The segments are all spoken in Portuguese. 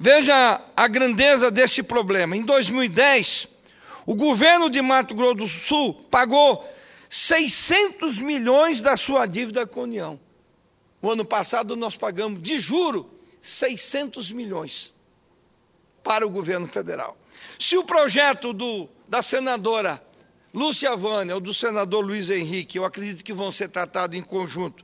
Veja a grandeza deste problema. Em 2010, o governo de Mato Grosso do Sul pagou 600 milhões da sua dívida com a União. O ano passado nós pagamos de juro 600 milhões para o governo federal. Se o projeto da senadora Lúcia Vânia ou do senador Luiz Henrique, eu acredito que vão ser tratados em conjunto,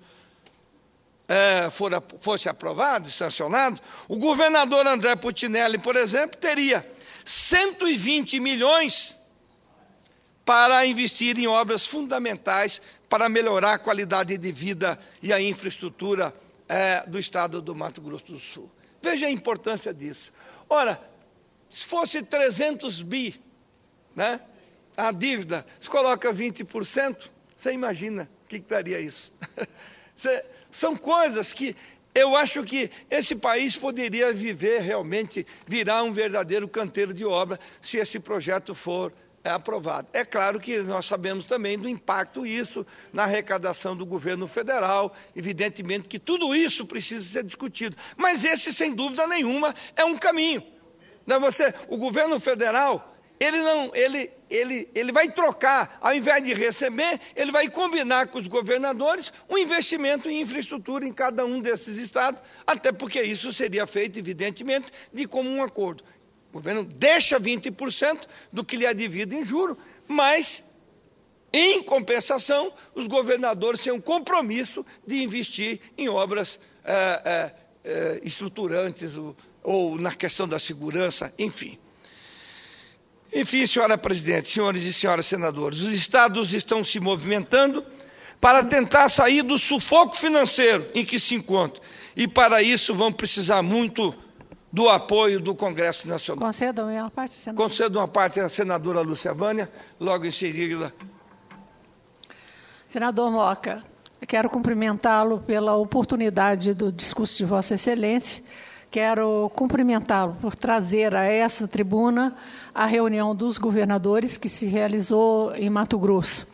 fosse aprovado e sancionado, o governador André Putinelli, por exemplo, teria 120 milhões para investir em obras fundamentais para melhorar a qualidade de vida e a infraestrutura do estado do Mato Grosso do Sul. Veja a importância disso. Ora, se fosse 300 bi, né, a dívida, se coloca 20%, você imagina o que daria isso. São coisas que eu acho que esse país poderia realmente virar um verdadeiro canteiro de obra se esse projeto for aprovado. É claro que nós sabemos também do impacto isso na arrecadação do governo federal, evidentemente que tudo isso precisa ser discutido, mas esse, sem dúvida nenhuma, é um caminho. O governo federal, ele vai trocar, ao invés de receber, ele vai combinar com os governadores um investimento em infraestrutura em cada um desses estados, até porque isso seria feito, evidentemente, de comum acordo. O governo deixa 20% do que lhe é devido em juro, mas, em compensação, os governadores têm um compromisso de investir em obras estruturantes ou na questão da segurança, enfim. Enfim, senhora presidente, senhores e senhoras senadores, os estados estão se movimentando para tentar sair do sufoco financeiro em que se encontram. E, para isso, vão precisar muito do apoio do Congresso Nacional. Concedam uma parte, senador. Concedam uma parte à senadora Lúcia Vânia, logo em seguida. Senador Moca, eu quero cumprimentá-lo pela oportunidade do discurso de Vossa Excelência. Quero cumprimentá-lo por trazer a essa tribuna a reunião dos governadores que se realizou em Mato Grosso.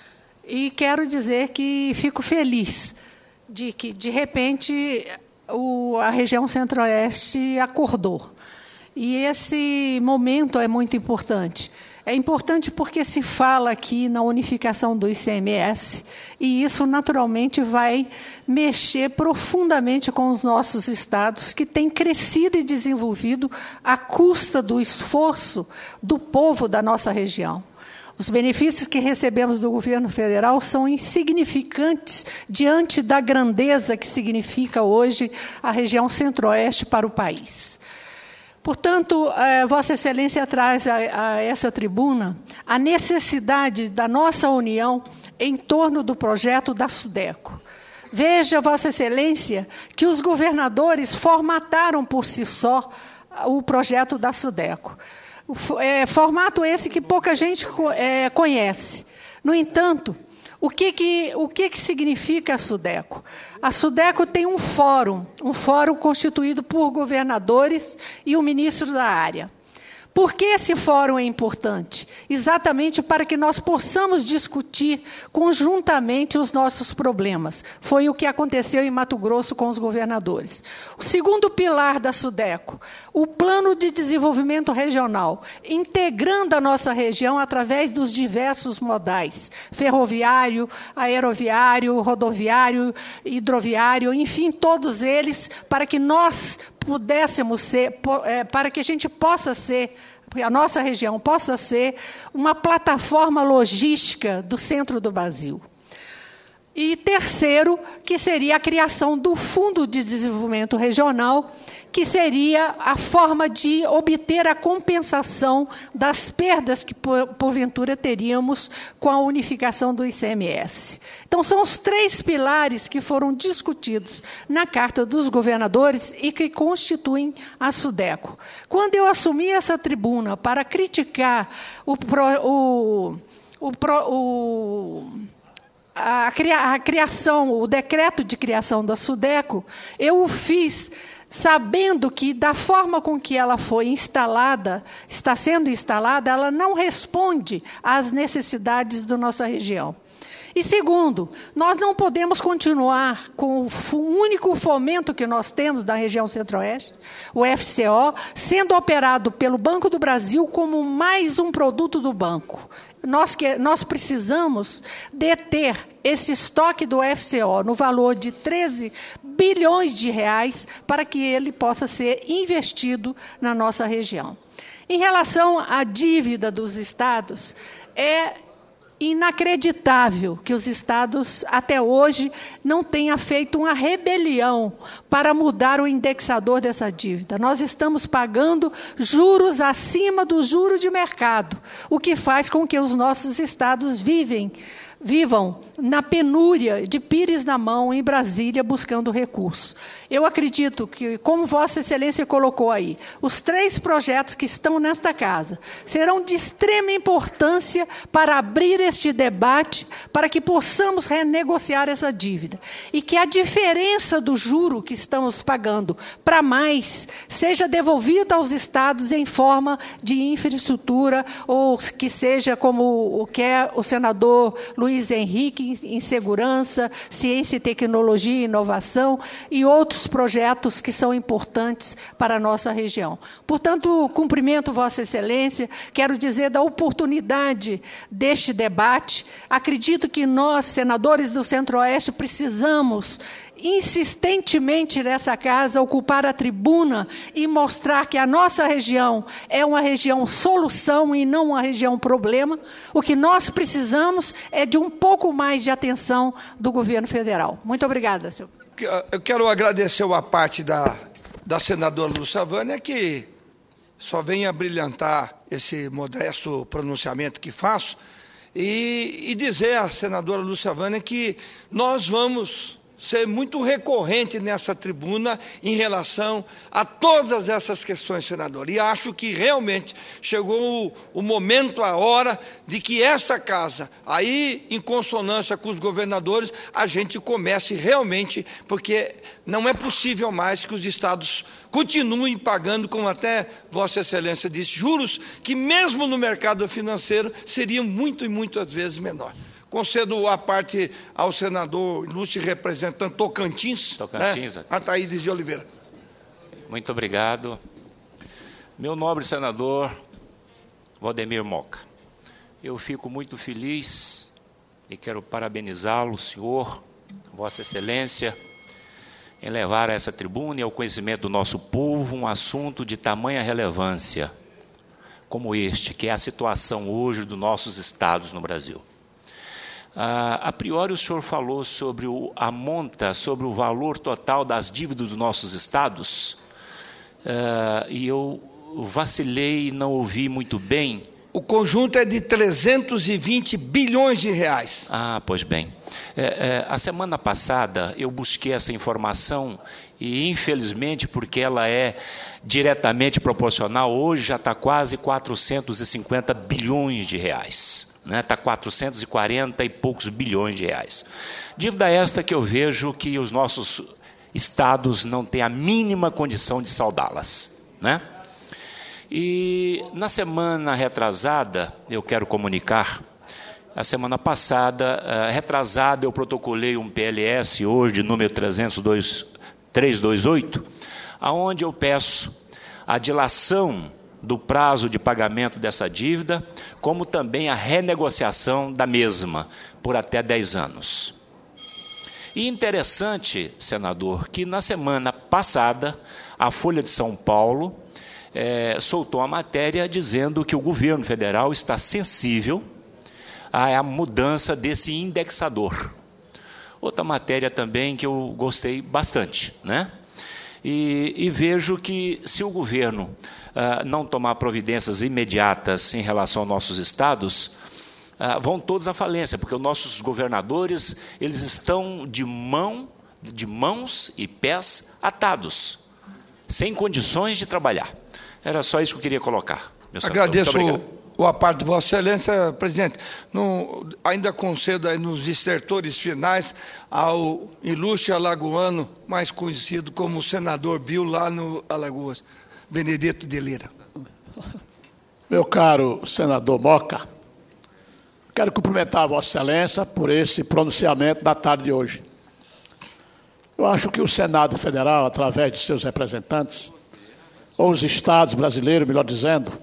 E quero dizer que fico feliz de que, de repente, a região Centro-Oeste acordou. E esse momento é muito importante. É importante porque se fala aqui na unificação do ICMS, e isso naturalmente vai mexer profundamente com os nossos estados, que têm crescido e desenvolvido à custa do esforço do povo da nossa região. Os benefícios que recebemos do governo federal são insignificantes diante da grandeza que significa hoje a região Centro-Oeste para o país. Portanto, Vossa Excelência traz a essa tribuna a necessidade da nossa união em torno do projeto da SUDECO. Veja, Vossa Excelência, que os governadores formataram por si só o projeto da SUDECO. Formato esse que pouca gente conhece. No entanto, o que significa a SUDECO? A SUDECO tem um fórum constituído por governadores e o ministro da área. Por que esse fórum é importante? Exatamente para que nós possamos discutir conjuntamente os nossos problemas. Foi o que aconteceu em Mato Grosso com os governadores. O segundo pilar da SUDECO, o Plano de Desenvolvimento Regional, integrando a nossa região através dos diversos modais, ferroviário, aeroviário, rodoviário, hidroviário, enfim, todos eles, para que nós pudéssemos ser, para que a gente possa ser, a nossa região possa ser uma plataforma logística do centro do Brasil. E terceiro, que seria a criação do Fundo de Desenvolvimento Regional, que seria a forma de obter a compensação das perdas que, porventura, teríamos com a unificação do ICMS. Então, são os três pilares que foram discutidos na Carta dos Governadores e que constituem a SUDECO. Quando eu assumi essa tribuna para criticar a criação, o decreto de criação da SUDECO, eu o fiz sabendo que, da forma com que ela foi instalada, está sendo instalada, ela não responde às necessidades da nossa região. E segundo, nós não podemos continuar com o único fomento que nós temos da região centro-oeste, o FCO, sendo operado pelo Banco do Brasil como mais um produto do banco. Nós precisamos deter esse estoque do FCO no valor de 13 bilhões de reais para que ele possa ser investido na nossa região. Em relação à dívida dos estados, é inacreditável que os estados, até hoje, não tenham feito uma rebelião para mudar o indexador dessa dívida. Nós estamos pagando juros acima do juro de mercado, o que faz com que os nossos estados vivam na penúria, de pires na mão, em Brasília, buscando recursos. Eu acredito que, como Vossa Excelência colocou aí, os 3 projetos que estão nesta casa serão de extrema importância para abrir este debate, para que possamos renegociar essa dívida. E que a diferença do juro que estamos pagando para mais seja devolvida aos estados em forma de infraestrutura, ou que seja como o quer o senador Luiz Henrique, em segurança, ciência e tecnologia e inovação, e outros projetos que são importantes para a nossa região. Portanto, cumprimento Vossa Excelência, quero dizer da oportunidade deste debate. Acredito que nós, senadores do Centro-Oeste, precisamos insistentemente nessa casa ocupar a tribuna e mostrar que a nossa região é uma região solução e não uma região problema. O que nós precisamos é de um pouco mais de atenção do governo federal. Muito obrigada, senhor. Eu quero agradecer a parte da senadora Lúcia Vânia, que só vem a brilhantar esse modesto pronunciamento que faço, e dizer à senadora Lúcia Vânia que nós vamos ser muito recorrente nessa tribuna em relação a todas essas questões, senador. E acho que realmente chegou o momento, a hora, de que essa casa, aí em consonância com os governadores, a gente comece realmente, porque não é possível mais que os estados continuem pagando, como até Vossa Excelência disse, juros que mesmo no mercado financeiro seriam muito e muitas vezes menor. Concedo a parte ao senador ilustre representante Tocantins, né? A Thaís de Oliveira. Muito obrigado. Meu nobre senador Valdemir Moca, eu fico muito feliz e quero parabenizá-lo, senhor, Vossa Excelência, em levar a essa tribuna e ao conhecimento do nosso povo um assunto de tamanha relevância como este, que é a situação hoje dos nossos estados no Brasil. A priori, o senhor falou sobre a monta, sobre o valor total das dívidas dos nossos estados, e eu vacilei e não ouvi muito bem. O conjunto é de 320 bilhões de reais. Ah, pois bem. A semana passada eu busquei essa informação e, infelizmente, porque ela é diretamente proporcional, hoje já está quase 450 bilhões de reais. Está 440 e poucos bilhões de reais. Dívida esta que eu vejo que os nossos estados não têm a mínima condição de saldá-las, né? E na semana retrasada, eu quero comunicar, a semana passada, retrasada, eu protocolei um PLS, hoje de número 328, aonde eu peço a dilação do prazo de pagamento dessa dívida, como também a renegociação da mesma, por até 10 anos. E interessante, senador, que na semana passada, a Folha de São Paulo soltou a matéria dizendo que o governo federal está sensível à mudança desse indexador. Outra matéria também que eu gostei bastante, né? E vejo que se o governo não tomar providências imediatas em relação aos nossos estados, vão todos à falência, porque os nossos governadores eles estão de mãos e pés atados, sem condições de trabalhar. Era só isso que eu queria colocar. Agradeço a parte de Vossa Excelência, presidente. Ainda concedo aí nos estertores finais ao ilustre alagoano, mais conhecido como senador Bill, lá no Alagoas, Benedito de Lira. Meu caro senador Moca, Quero cumprimentar a Vossa Excelência por esse pronunciamento da tarde de hoje. Eu acho que o Senado Federal, através de seus representantes, ou os estados brasileiros, melhor dizendo,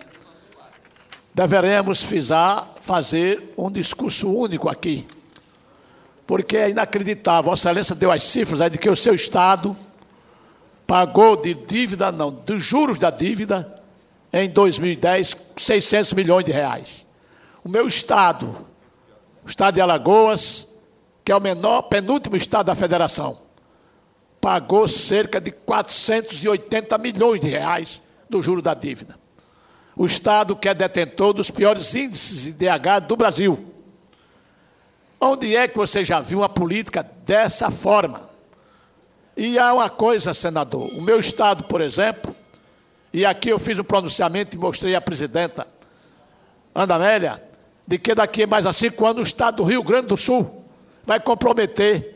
deveremos fazer um discurso único aqui, porque é inacreditável. Vossa Excelência deu as cifras aí de que o seu estado pagou de dívida, não, dos juros da dívida, em 2010, 600 milhões de reais. O meu estado, o estado de Alagoas, que é o penúltimo estado da federação, pagou cerca de 480 milhões de reais do juro da dívida. O estado que é detentor dos piores índices de IDH do Brasil. Onde é que você já viu uma política dessa forma? E há uma coisa, senador, o meu estado, por exemplo, e aqui eu fiz um pronunciamento e mostrei à presidenta Ana Amélia, de que daqui a mais a 5 anos o estado do Rio Grande do Sul vai comprometer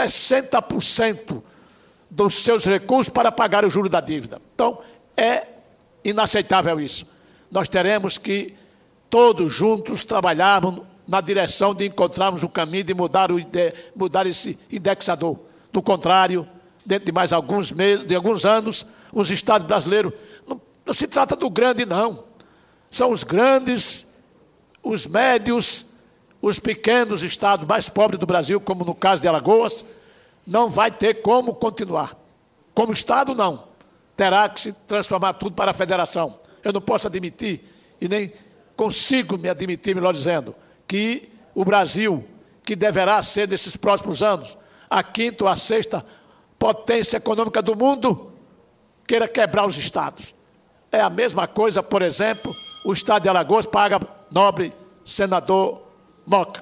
60% dos seus recursos para pagar o juro da dívida. Então, é inaceitável isso. Nós teremos que, todos juntos, trabalharmos na direção de encontrarmos o caminho de mudar esse indexador. Do contrário, dentro de mais alguns meses, de alguns anos, os estados brasileiros, não se trata do grande, não. São os grandes, os médios, os pequenos estados mais pobres do Brasil, como no caso de Alagoas, não vai ter como continuar. Como estado, não. Terá que se transformar tudo para a federação. Eu não posso admitir, e nem consigo me admitir, melhor dizendo, que o Brasil, que deverá ser, nesses próximos anos, a 5ª ou a 6ª potência econômica do mundo, queira quebrar os estados. É a mesma coisa, por exemplo, o estado de Alagoas paga, nobre senador Moca,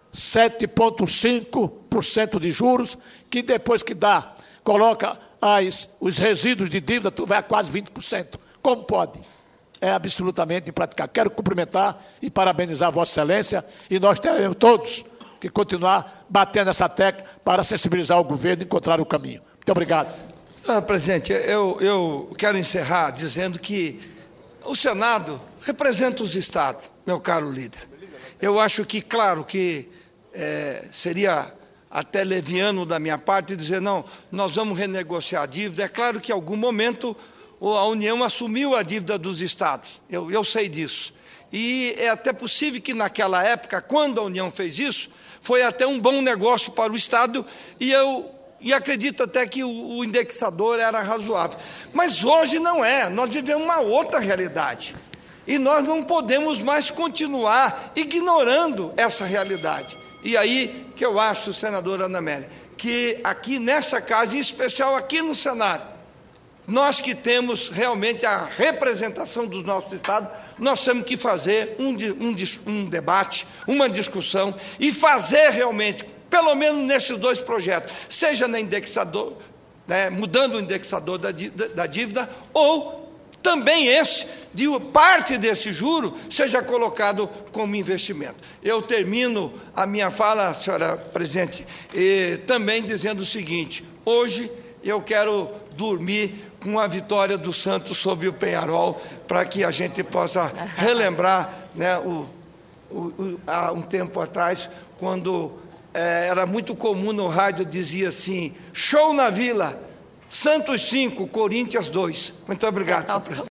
7,5% de juros, que depois que coloca os resíduos de dívida, tu vai a quase 20%. Como pode? É absolutamente impraticável. Quero cumprimentar e parabenizar a Vossa Excelência, e nós teremos todos que continuar batendo essa tecla para sensibilizar o governo e encontrar o caminho. Muito obrigado. Presidente, eu quero encerrar dizendo que o Senado representa os estados, meu caro líder. Eu acho que, claro, que seria até leviano da minha parte dizer, não, nós vamos renegociar a dívida. É claro que em algum momento a União assumiu a dívida dos estados, eu sei disso. E é até possível que naquela época, quando a União fez isso, foi até um bom negócio para o Estado, e acredito até que o indexador era razoável. Mas hoje não é, nós vivemos uma outra realidade. E nós não podemos mais continuar ignorando essa realidade. E aí que eu acho, senadora Ana Amélia, que aqui nessa casa, em especial aqui no Senado, nós que temos realmente a representação do nosso Estado, nós temos que fazer um debate, uma discussão, e fazer realmente, pelo menos nesses 2 projetos, seja no indexador, mudando o indexador da dívida, ou também parte desse juro seja colocado como investimento. Eu termino a minha fala, senhora presidente, também dizendo o seguinte: hoje eu quero dormir com a vitória do Santos sobre o Peñarol, para que a gente possa relembrar, há um tempo atrás, quando era muito comum no rádio, dizia assim, show na Vila, Santos 5, Corinthians 2. Muito obrigado, senhor presidente.